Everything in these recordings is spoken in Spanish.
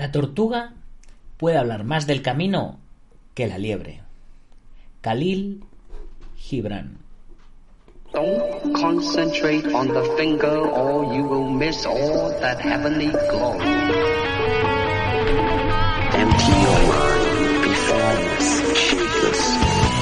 La tortuga puede hablar más del camino que la liebre. Khalil Gibran. Don't concentrate on the finger or you will miss all that heavenly glow. Empty your mind, be formless, shapeless.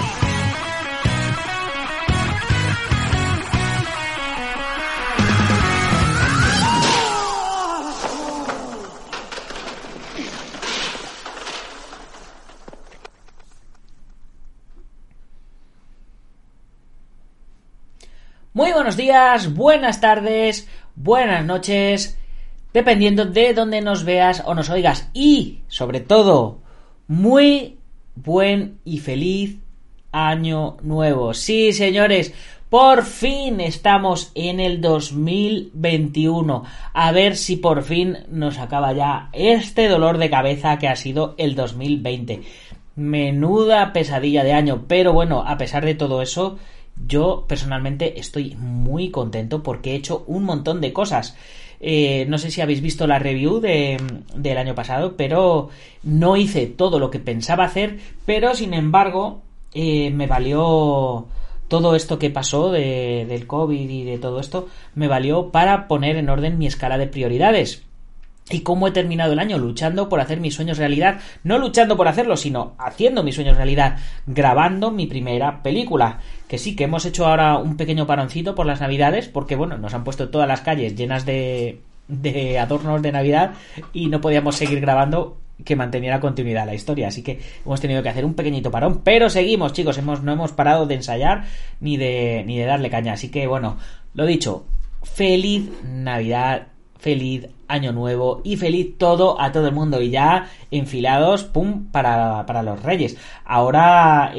Muy buenos días, buenas tardes, buenas noches, dependiendo de dónde nos veas o nos oigas. Y, sobre todo, muy buen y feliz año nuevo. Sí, señores, por fin estamos en el 2021. A ver si por fin nos acaba ya este dolor de cabeza que ha sido el 2020. Menuda pesadilla de año, pero bueno, a pesar de todo eso, yo personalmente estoy muy contento porque he hecho un montón de cosas. No sé si habéis visto la review del año pasado, pero no hice todo lo que pensaba hacer, pero sin embargo me valió todo esto que pasó del COVID y de todo esto, me valió para poner en orden mi escala de prioridades. ¿Y cómo he terminado el año? Luchando por hacer mis sueños realidad. No luchando por hacerlo, sino haciendo mis sueños realidad. Grabando mi primera película. Que sí, que hemos hecho ahora un pequeño paroncito por las navidades. Porque bueno, nos han puesto todas las calles llenas de adornos de Navidad. Y no podíamos seguir grabando que mantenía la continuidad la historia. Así que hemos tenido que hacer un pequeñito parón. Pero seguimos, chicos. No hemos parado de ensayar ni de darle caña. Así que bueno, lo dicho. Feliz Navidad. Feliz año nuevo y feliz todo a todo el mundo. Y ya enfilados, pum, para los Reyes. Ahora,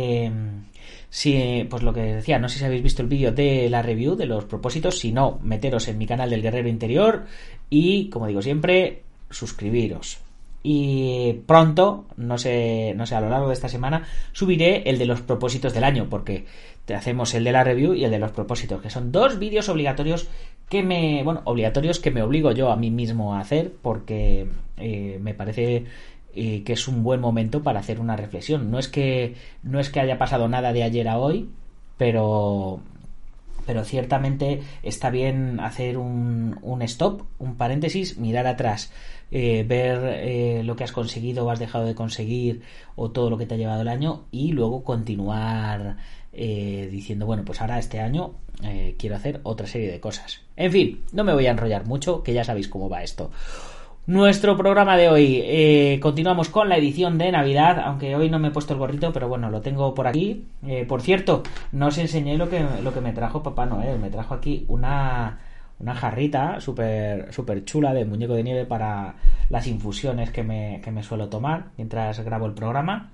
sí, pues lo que decía, no sé si habéis visto el vídeo de la review de los propósitos. Si no, meteros en mi canal del Guerrero Interior y, como digo siempre, suscribiros. Y pronto, no sé, a lo largo de esta semana, subiré el de los propósitos del año, porque te hacemos el de la review y el de los propósitos, que son dos vídeos obligatorios que me obligo yo a mí mismo a hacer, porque me parece que es un buen momento para hacer una reflexión. No es que haya pasado nada de ayer a hoy, pero ciertamente está bien hacer un stop, un paréntesis, mirar atrás, ver lo que has conseguido o has dejado de conseguir o todo lo que te ha llevado el año y luego continuar diciendo, bueno, pues ahora este año quiero hacer otra serie de cosas. En fin, no me voy a enrollar mucho, que ya sabéis cómo va esto. Nuestro programa de hoy, continuamos con la edición de Navidad, aunque hoy no me he puesto el gorrito, pero bueno, lo tengo por aquí. Por cierto, no os enseñé lo que me trajo Papá Noel. Me trajo aquí una jarrita súper chula de muñeco de nieve para las infusiones que me suelo tomar mientras grabo el programa.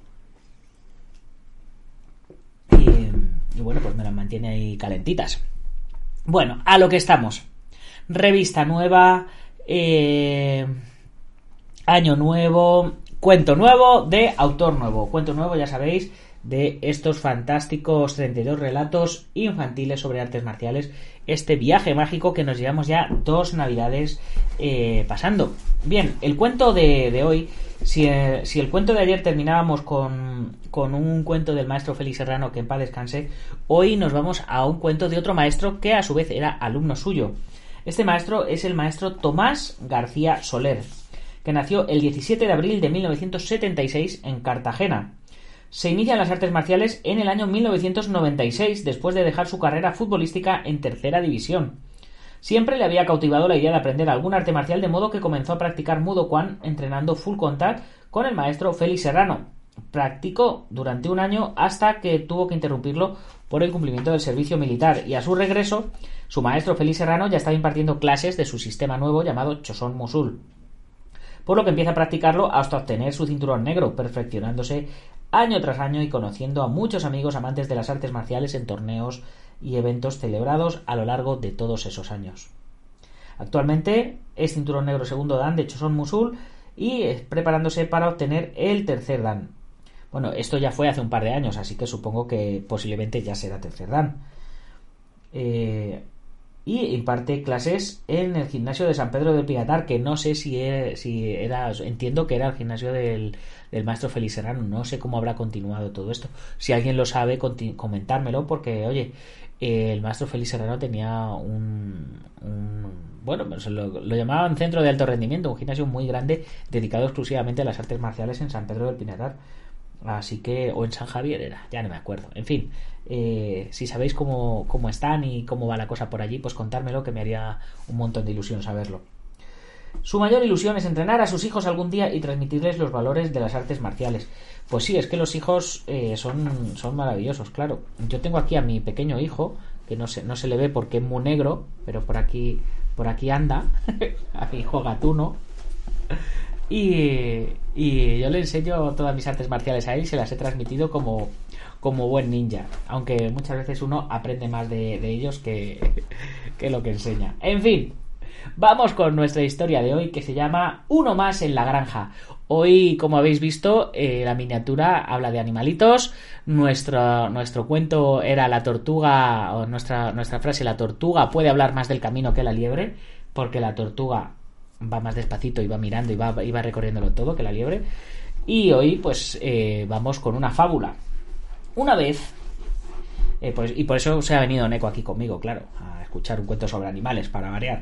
Y bueno, pues me las mantiene ahí calentitas. Bueno, a lo que estamos. Revista nueva, año nuevo, cuento nuevo de autor nuevo. Cuento nuevo, ya sabéis, de estos fantásticos 32 relatos infantiles sobre artes marciales. Este viaje mágico que nos llevamos ya 2 navidades pasando. Bien, el cuento de hoy, si el cuento de ayer terminábamos con un cuento del maestro Félix Serrano, que en paz descanse, hoy nos vamos a un cuento de otro maestro que a su vez era alumno suyo. Este maestro es el maestro Tomás García Soler, que nació el 17 de abril de 1976 en Cartagena. Se inicia en las artes marciales en el año 1996, después de dejar su carrera futbolística en tercera división. Siempre le había cautivado la idea de aprender algún arte marcial, de modo que comenzó a practicar Mudo Kwan entrenando full contact con el maestro Félix Serrano. Practicó durante un año hasta que tuvo que interrumpirlo por el cumplimiento del servicio militar, y a su regreso, su maestro Félix Serrano ya estaba impartiendo clases de su sistema nuevo llamado Choson Musul, por lo que empieza a practicarlo hasta obtener su cinturón negro, perfeccionándose año tras año y conociendo a muchos amigos amantes de las artes marciales en torneos y eventos celebrados a lo largo de todos esos años. Actualmente es cinturón negro segundo dan de Choson Musul y preparándose para obtener el tercer dan. Bueno, esto ya fue hace un par de años, así que supongo que posiblemente ya será tercer dan. y imparte clases en el gimnasio de San Pedro del Pinatar, que no sé si era, entiendo que era el gimnasio del maestro Félix Serrano. No sé cómo habrá continuado todo esto. Si alguien lo sabe, comentármelo, porque oye, el maestro Félix Serrano tenía bueno, lo llamaban centro de alto rendimiento, un gimnasio muy grande dedicado exclusivamente a las artes marciales en San Pedro del Pinatar. Así que, o en San Javier era, ya no me acuerdo. En fin, si sabéis cómo están y cómo va la cosa por allí, pues contármelo, que me haría un montón de ilusión saberlo. Su mayor ilusión es entrenar a sus hijos algún día y transmitirles los valores de las artes marciales. Pues sí, es que los hijos son maravillosos, claro. Yo tengo aquí a mi pequeño hijo, que no se le ve porque es muy negro, pero por aquí anda, a mi hijo gatuno. Y yo le enseño todas mis artes marciales a él y se las he transmitido como buen ninja, aunque muchas veces uno aprende más de ellos que lo que enseña. En fin, vamos con nuestra historia de hoy, que se llama Uno más en la granja. Hoy, como habéis visto, la miniatura habla de animalitos. Nuestro cuento era la tortuga, o nuestra frase, la tortuga puede hablar más del camino que la liebre, porque la tortuga va más despacito y va mirando y va recorriéndolo todo que la liebre. Y hoy pues vamos con una fábula. Una vez y por eso se ha venido Neko aquí conmigo, claro, a escuchar un cuento sobre animales, para variar.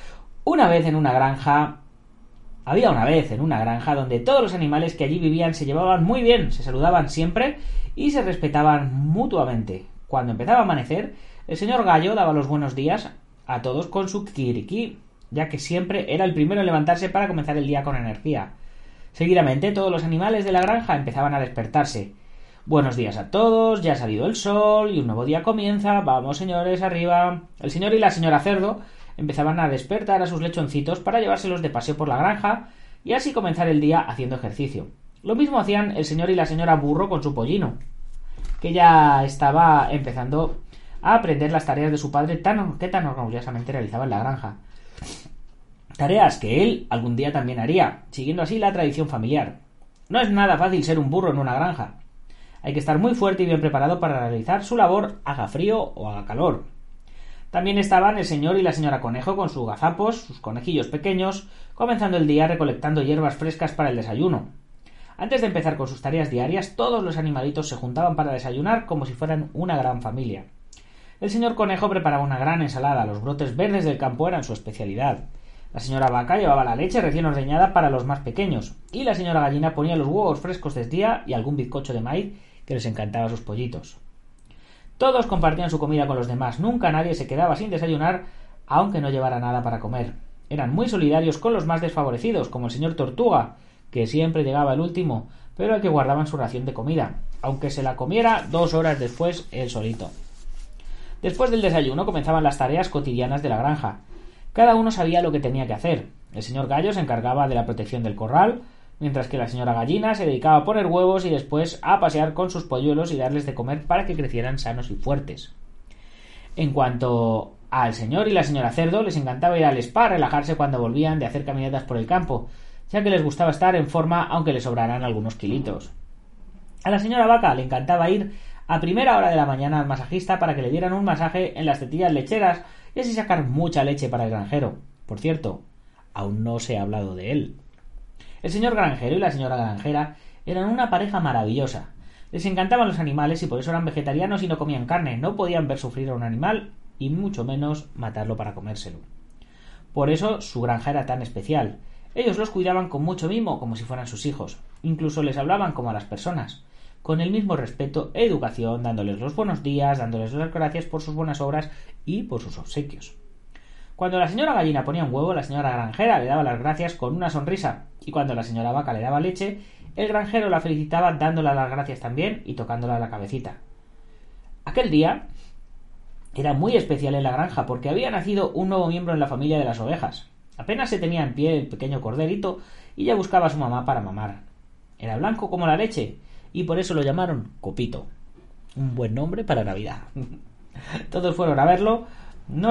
Había una vez en una granja donde todos los animales que allí vivían se llevaban muy bien, se saludaban siempre y se respetaban mutuamente. Cuando empezaba a amanecer, el señor Gallo daba los buenos días a todos con su kikiriki, ya que siempre era el primero en levantarse para comenzar el día con energía. Seguidamente todos los animales de la granja empezaban a despertarse. Buenos días a todos, ya ha salido el sol y un nuevo día comienza, vamos señores, arriba. El señor y la señora Cerdo empezaban a despertar a sus lechoncitos para llevárselos de paseo por la granja y así comenzar el día haciendo ejercicio. Lo mismo hacían el señor y la señora Burro con su pollino, que ya estaba empezando a aprender las tareas de su padre que tan orgullosamente realizaba en la granja. Tareas que él algún día también haría, siguiendo así la tradición familiar. No es nada fácil ser un burro en una granja. Hay que estar muy fuerte y bien preparado para realizar su labor, haga frío o haga calor. También estaban el señor y la señora Conejo con sus gazapos, sus conejillos pequeños, comenzando el día recolectando hierbas frescas para el desayuno. Antes de empezar con sus tareas diarias, todos los animalitos se juntaban para desayunar como si fueran una gran familia. El señor Conejo preparaba una gran ensalada, los brotes verdes del campo eran su especialidad. La señora Vaca llevaba la leche recién ordeñada para los más pequeños, y la señora Gallina ponía los huevos frescos del día y algún bizcocho de maíz que les encantaba a sus pollitos. Todos compartían su comida con los demás, nunca nadie se quedaba sin desayunar, aunque no llevara nada para comer. Eran muy solidarios con los más desfavorecidos, como el señor Tortuga, que siempre llegaba el último, pero al que guardaban su ración de comida, aunque se la comiera 2 horas después él solito. Después del desayuno comenzaban las tareas cotidianas de la granja. Cada uno sabía lo que tenía que hacer. El señor Gallo se encargaba de la protección del corral, mientras que la señora Gallina se dedicaba a poner huevos y después a pasear con sus polluelos y darles de comer para que crecieran sanos y fuertes. En cuanto al señor y la señora Cerdo, les encantaba ir al spa a relajarse cuando volvían de hacer caminatas por el campo, ya que les gustaba estar en forma aunque les sobraran algunos kilitos. A la señora Vaca le encantaba ir a primera hora de la mañana al masajista para que le dieran un masaje en las tetillas lecheras y así sacar mucha leche para el granjero. Por cierto, aún no se ha hablado de él. El señor granjero y la señora granjera eran una pareja maravillosa. Les encantaban los animales y por eso eran vegetarianos y no comían carne. No podían ver sufrir a un animal y mucho menos matarlo para comérselo. Por eso su granja era tan especial. Ellos los cuidaban con mucho mimo, como si fueran sus hijos. Incluso les hablaban como a las personas, con el mismo respeto e educación, dándoles los buenos días, dándoles las gracias por sus buenas obras y por sus obsequios. Cuando la señora Gallina ponía un huevo, la señora granjera le daba las gracias con una sonrisa, y cuando la señora Vaca le daba leche, el granjero la felicitaba dándole las gracias también y tocándola la cabecita. Aquel día era muy especial en la granja porque había nacido un nuevo miembro en la familia de las ovejas. Apenas se tenía en pie el pequeño corderito y ya buscaba a su mamá para mamar. Era blanco como la leche y por eso lo llamaron Copito. Un buen nombre para Navidad. Todos fueron a verlo. No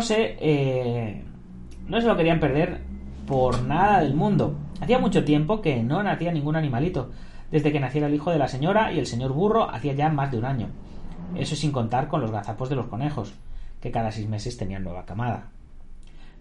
se lo querían perder por nada del mundo. Hacía mucho tiempo que no nacía ningún animalito, desde que naciera el hijo de la señora y el señor Burro hacía ya más de un año. Eso sin contar con los gazapos de los conejos, que cada 6 meses tenían nueva camada.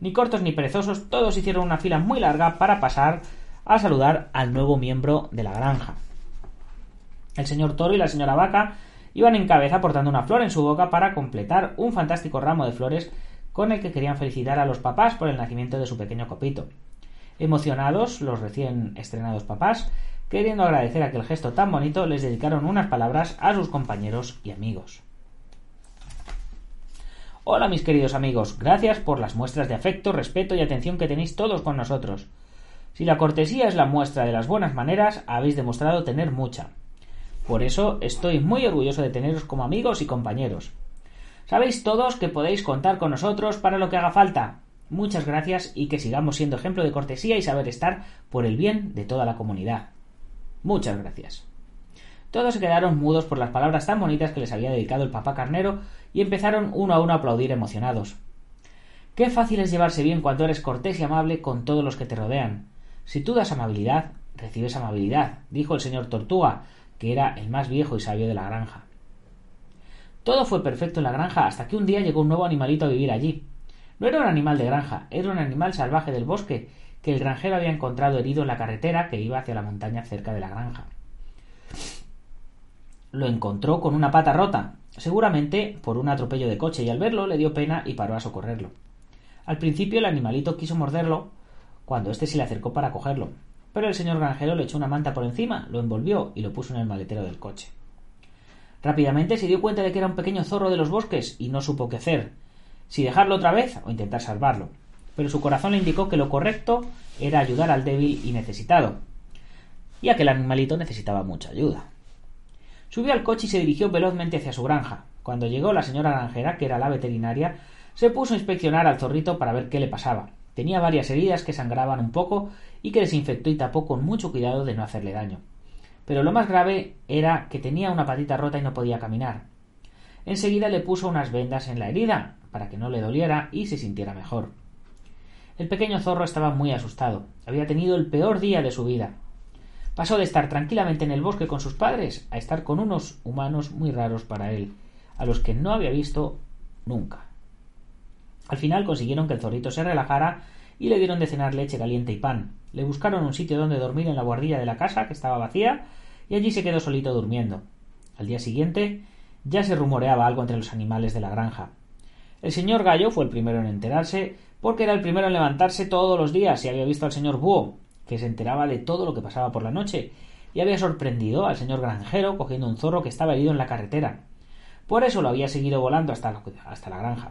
Ni cortos ni perezosos, todos hicieron una fila muy larga para pasar a saludar al nuevo miembro de la granja. El señor Toro y la señora Vaca iban en cabeza portando una flor en su boca para completar un fantástico ramo de flores con el que querían felicitar a los papás por el nacimiento de su pequeño copito. Emocionados, los recién estrenados papás, queriendo agradecer aquel gesto tan bonito, les dedicaron unas palabras a sus compañeros y amigos. Hola, mis queridos amigos, gracias por las muestras de afecto, respeto y atención que tenéis todos con nosotros. Si la cortesía es la muestra de las buenas maneras, habéis demostrado tener mucha. Por eso estoy muy orgulloso de teneros como amigos y compañeros. Sabéis todos que podéis contar con nosotros para lo que haga falta. Muchas gracias y que sigamos siendo ejemplo de cortesía y saber estar por el bien de toda la comunidad. Muchas gracias. Todos se quedaron mudos por las palabras tan bonitas que les había dedicado el papá carnero y empezaron uno a uno a aplaudir emocionados. Qué fácil es llevarse bien cuando eres cortés y amable con todos los que te rodean. Si tú das amabilidad, recibes amabilidad, dijo el señor Tortuga, que era el más viejo y sabio de la granja. Todo fue perfecto en la granja hasta que un día llegó un nuevo animalito a vivir allí. No era un animal de granja, era un animal salvaje del bosque que el granjero había encontrado herido en la carretera que iba hacia la montaña cerca de la granja. Lo encontró con una pata rota, seguramente por un atropello de coche, y al verlo le dio pena y paró a socorrerlo. Al principio el animalito quiso morderlo cuando éste se le acercó para cogerlo, pero el señor granjero le echó una manta por encima, lo envolvió y lo puso en el maletero del coche. Rápidamente se dio cuenta de que era un pequeño zorro de los bosques y no supo qué hacer, si dejarlo otra vez o intentar salvarlo, pero su corazón le indicó que lo correcto era ayudar al débil y necesitado, y aquel animalito necesitaba mucha ayuda. Subió al coche y se dirigió velozmente hacia su granja. Cuando llegó la señora granjera, que era la veterinaria, se puso a inspeccionar al zorrito para ver qué le pasaba. Tenía varias heridas que sangraban un poco y que desinfectó y tapó con mucho cuidado de no hacerle daño. Pero lo más grave era que tenía una patita rota y no podía caminar. Enseguida le puso unas vendas en la herida para que no le doliera y se sintiera mejor. El pequeño zorro estaba muy asustado. Había tenido el peor día de su vida. Pasó de estar tranquilamente en el bosque con sus padres a estar con unos humanos muy raros para él, a los que no había visto nunca. Al final consiguieron que el zorrito se relajara y le dieron de cenar leche caliente y pan. Le buscaron un sitio donde dormir en la buhardilla de la casa, que estaba vacía, y allí se quedó solito durmiendo. Al día siguiente ya se rumoreaba algo entre los animales de la granja. El señor Gallo fue el primero en enterarse, porque era el primero en levantarse todos los días y había visto al señor Búho, que se enteraba de todo lo que pasaba por la noche, y había sorprendido al señor granjero cogiendo un zorro que estaba herido en la carretera. Por eso lo había seguido volando hasta la granja.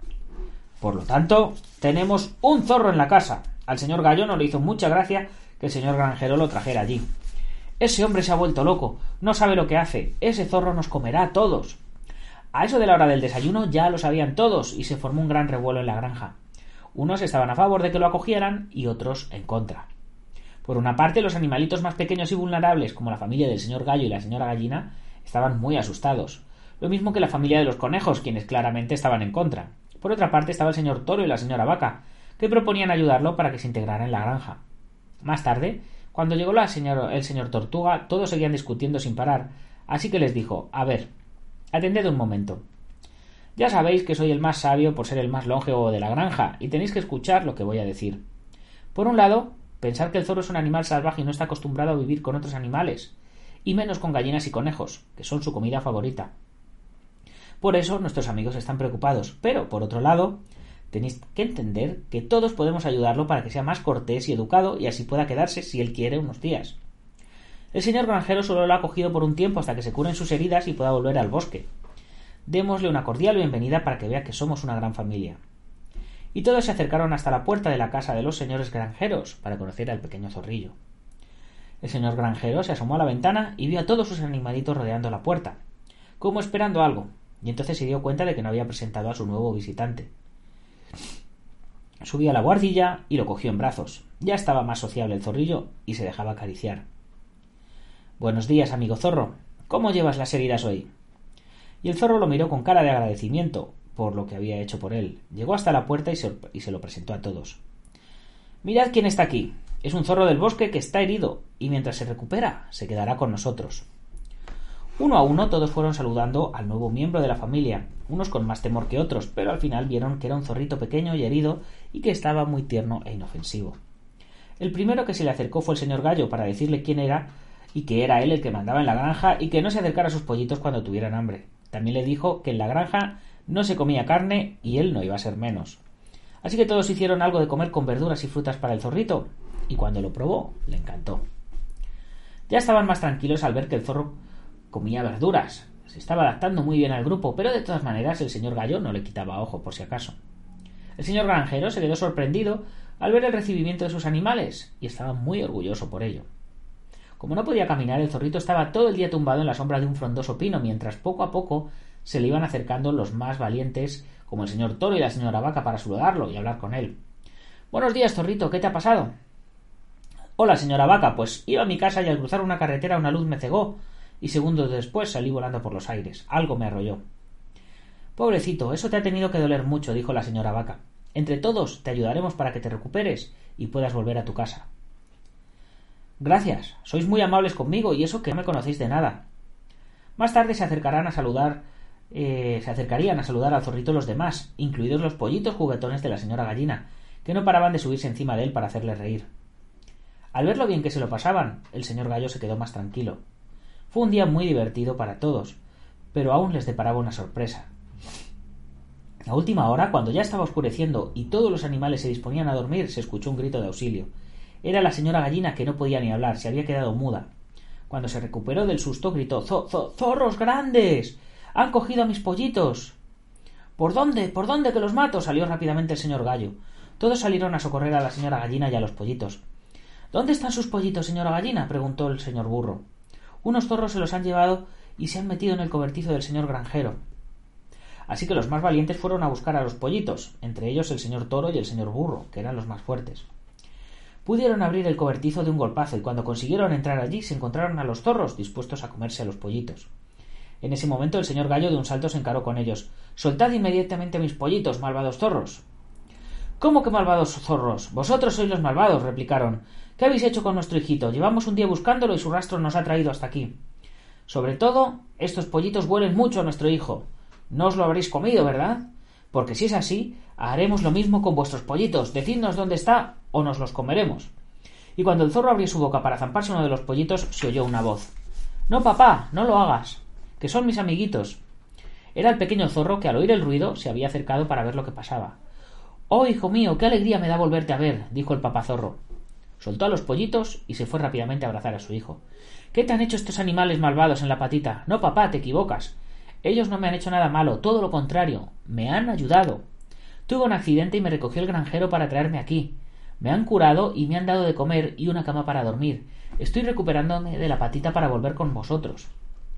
Por lo tanto, tenemos un zorro en la casa. Al señor Gallo no le hizo mucha gracia que el señor granjero lo trajera allí. Ese hombre se ha vuelto loco, no sabe lo que hace, ese zorro nos comerá a todos. A eso de la hora del desayuno ya lo sabían todos y se formó un gran revuelo en la granja. Unos estaban a favor de que lo acogieran y otros en contra. Por una parte, los animalitos más pequeños y vulnerables, como la familia del señor Gallo y la señora Gallina, estaban muy asustados, lo mismo que la familia de los conejos, quienes claramente estaban en contra. Por otra parte estaba el señor Toro y la señora Vaca, que proponían ayudarlo para que se integrara en la granja. Más tarde, cuando llegó el señor Tortuga, todos seguían discutiendo sin parar, así que les dijo: a ver, atended un momento. Ya sabéis que soy el más sabio por ser el más longevo de la granja, y tenéis que escuchar lo que voy a decir. Por un lado, pensar que el zorro es un animal salvaje y no está acostumbrado a vivir con otros animales, y menos con gallinas y conejos, que son su comida favorita. Por eso nuestros amigos están preocupados, pero, por otro lado, tenéis que entender que todos podemos ayudarlo para que sea más cortés y educado y así pueda quedarse, si él quiere, unos días. El señor granjero solo lo ha cogido por un tiempo hasta que se curen sus heridas y pueda volver al bosque. Démosle una cordial bienvenida para que vea que somos una gran familia. Y todos se acercaron hasta la puerta de la casa de los señores granjeros para conocer al pequeño zorrillo. El señor granjero se asomó a la ventana y vio a todos sus animalitos rodeando la puerta, como esperando algo, y entonces se dio cuenta de que no había presentado a su nuevo visitante. Subió a la buhardilla y lo cogió en brazos. Ya estaba más sociable el zorrillo y se dejaba acariciar. «Buenos días, amigo zorro. ¿Cómo llevas las heridas hoy?» Y el zorro lo miró con cara de agradecimiento por lo que había hecho por él. Llegó hasta la puerta y se lo presentó a todos. «Mirad quién está aquí. Es un zorro del bosque que está herido y mientras se recupera se quedará con nosotros». Uno a uno todos fueron saludando al nuevo miembro de la familia, unos con más temor que otros, pero al final vieron que era un zorrito pequeño y herido y que estaba muy tierno e inofensivo. El primero que se le acercó fue el señor Gallo para decirle quién era y que era él el que mandaba en la granja y que no se acercara a sus pollitos cuando tuvieran hambre. También le dijo que en la granja no se comía carne y él no iba a ser menos. Así que todos hicieron algo de comer con verduras y frutas para el zorrito, y cuando lo probó le encantó. Ya estaban más tranquilos al ver que el zorro comía verduras. Se estaba adaptando muy bien al grupo, pero de todas maneras el señor Gallo no le quitaba ojo por si acaso. El señor granjero se quedó sorprendido al ver el recibimiento de sus animales y estaba muy orgulloso por ello. Como no podía caminar, el zorrito estaba todo el día tumbado en la sombra de un frondoso pino, mientras poco a poco se le iban acercando los más valientes, como el señor Toro y la señora Vaca, para saludarlo y hablar con él. «Buenos días, zorrito, ¿qué te ha pasado?» «Hola, señora Vaca, pues iba a mi casa y al cruzar una carretera una luz me cegó, y segundos después salí volando por los aires. Algo me arrolló». «Pobrecito, eso te ha tenido que doler mucho», dijo la señora Vaca. «Entre todos te ayudaremos para que te recuperes y puedas volver a tu casa». «Gracias, sois muy amables conmigo y eso que no me conocéis de nada». Más tarde se acercarían a saludar al zorrito los demás, incluidos los pollitos juguetones de la señora Gallina, que no paraban de subirse encima de él para hacerle reír. Al ver lo bien que se lo pasaban, el señor Gallo se quedó más tranquilo. Fue un día muy divertido para todos, pero aún les deparaba una sorpresa. A última hora, cuando ya estaba oscureciendo y todos los animales se disponían a dormir, se escuchó un grito de auxilio. Era la señora Gallina, que no podía ni hablar, se había quedado muda. Cuando se recuperó del susto, gritó: «¡Zorros grandes! ¡Han cogido a mis pollitos!». «¿Por dónde? ¿Por dónde que los mato?», salió rápidamente el señor Gallo. Todos salieron a socorrer a la señora Gallina y a los pollitos. «¿Dónde están sus pollitos, señora Gallina?», preguntó el señor Burro. «Unos zorros se los han llevado y se han metido en el cobertizo del señor granjero». Así que los más valientes fueron a buscar a los pollitos, entre ellos el señor Toro y el señor Burro, que eran los más fuertes. Pudieron abrir el cobertizo de un golpazo y cuando consiguieron entrar allí se encontraron a los zorros dispuestos a comerse a los pollitos. En ese momento el señor Gallo de un salto se encaró con ellos. «¡Soltad inmediatamente a mis pollitos, malvados zorros!». «¿Cómo que malvados zorros? Vosotros sois los malvados», replicaron. «¿Qué habéis hecho con nuestro hijito? Llevamos un día buscándolo y su rastro nos ha traído hasta aquí. Sobre todo, estos pollitos huelen mucho a nuestro hijo. No os lo habréis comido, ¿verdad? Porque si es así, haremos lo mismo con vuestros pollitos. Decidnos dónde está o nos los comeremos». Y cuando el zorro abrió su boca para zamparse uno de los pollitos, se oyó una voz. «No, papá, no lo hagas, que son mis amiguitos». Era el pequeño zorro que al oír el ruido se había acercado para ver lo que pasaba. «Oh, hijo mío, qué alegría me da volverte a ver», dijo el papá zorro. Soltó a los pollitos y se fue rápidamente a abrazar a su hijo. «¿Qué te han hecho estos animales malvados en la patita?». «No, papá, te equivocas. Ellos no me han hecho nada malo, todo lo contrario, me han ayudado. Tuve un accidente y me recogió el granjero para traerme aquí. Me han curado y me han dado de comer y una cama para dormir. Estoy recuperándome de la patita para volver con vosotros».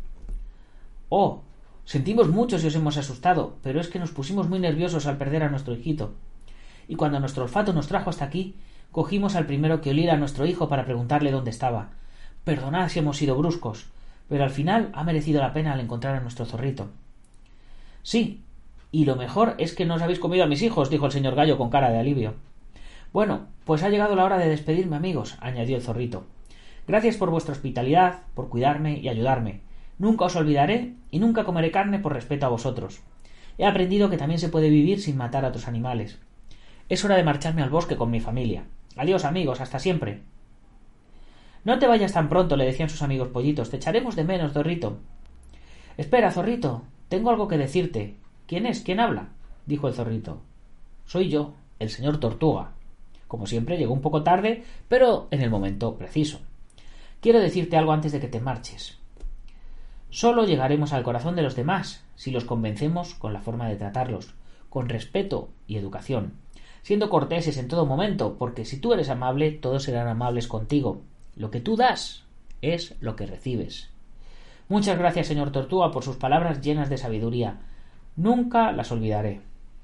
«Oh, sentimos mucho si os hemos asustado, pero es que nos pusimos muy nerviosos al perder a nuestro hijito. Y cuando nuestro olfato nos trajo hasta aquí, cogimos al primero que oliera a nuestro hijo para preguntarle dónde estaba. Perdonad si hemos sido bruscos, pero al final ha merecido la pena al encontrar a nuestro zorrito». «Sí, y lo mejor es que no os habéis comido a mis hijos», dijo el señor Gallo con cara de alivio. «Bueno, pues ha llegado la hora de despedirme, amigos», añadió el zorrito. «Gracias por vuestra hospitalidad, por cuidarme y ayudarme. Nunca os olvidaré y nunca comeré carne por respeto a vosotros. He aprendido que también se puede vivir sin matar a otros animales. Es hora de marcharme al bosque con mi familia. Adiós, amigos, hasta siempre». «No te vayas tan pronto», le decían sus amigos pollitos. «Te echaremos de menos, zorrito». «Espera, zorrito, tengo algo que decirte». «¿Quién es? ¿Quién habla?», dijo el zorrito. «Soy yo, el señor Tortuga. Como siempre, llegó un poco tarde, pero en el momento preciso. Quiero decirte algo antes de que te marches. Solo llegaremos al corazón de los demás si los convencemos con la forma de tratarlos, con respeto y educación, siendo corteses en todo momento, porque si tú eres amable, todos serán amables contigo. Lo que tú das es lo que recibes». Muchas gracias, señor Tortuga, por sus palabras llenas de sabiduría. Nunca las olvidaré.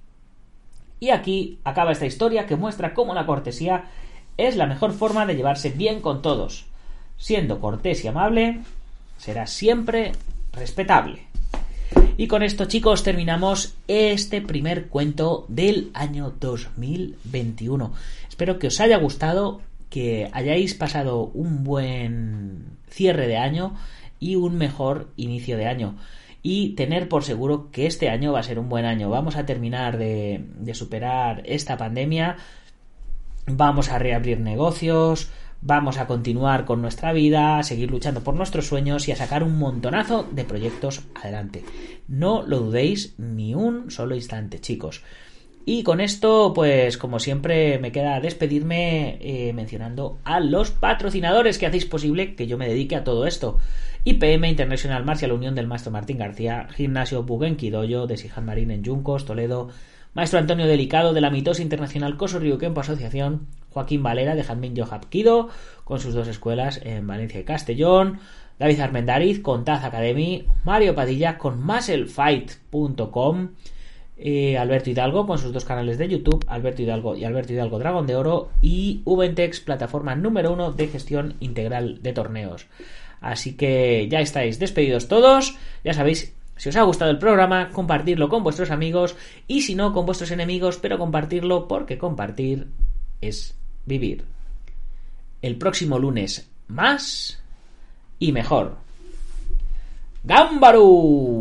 Y aquí acaba esta historia que muestra cómo la cortesía es la mejor forma de llevarse bien con todos. Siendo cortés y amable, será siempre respetable. Y con esto, chicos, terminamos este primer cuento del año 2021. Espero que os haya gustado, que hayáis pasado un buen cierre de año y un mejor inicio de año. Y tener por seguro que este año va a ser un buen año. Vamos a terminar de superar esta pandemia, vamos a reabrir negocios, vamos a continuar con nuestra vida, a seguir luchando por nuestros sueños y a sacar un montonazo de proyectos adelante. No lo dudéis ni un solo instante, chicos. Y con esto, pues como siempre, me queda despedirme mencionando a los patrocinadores que hacéis posible que yo me dedique a todo esto. IPM International Martial Unión del Maestro Martín García, Gimnasio Bugenki Dojo de Sihan Marín en Yuncos, Toledo, Maestro Antonio Delicado de la Mitosis Internacional Koso Ryukenpo Asociación, Joaquín Valera de Hanmin Yo Hapkido, con sus 2 escuelas en Valencia y Castellón, David Armendariz con Taz Academy, Mario Padilla con MuscleFight.com, Alberto Hidalgo con sus 2 canales de YouTube, Alberto Hidalgo y Alberto Hidalgo Dragón de Oro, y Ubentex, plataforma número 1 de gestión integral de torneos. Así que ya estáis despedidos todos, ya sabéis, si os ha gustado el programa, compartirlo con vuestros amigos y si no, con vuestros enemigos, pero compartirlo porque compartir es vivir. El próximo lunes más y mejor. ¡Gámbaru!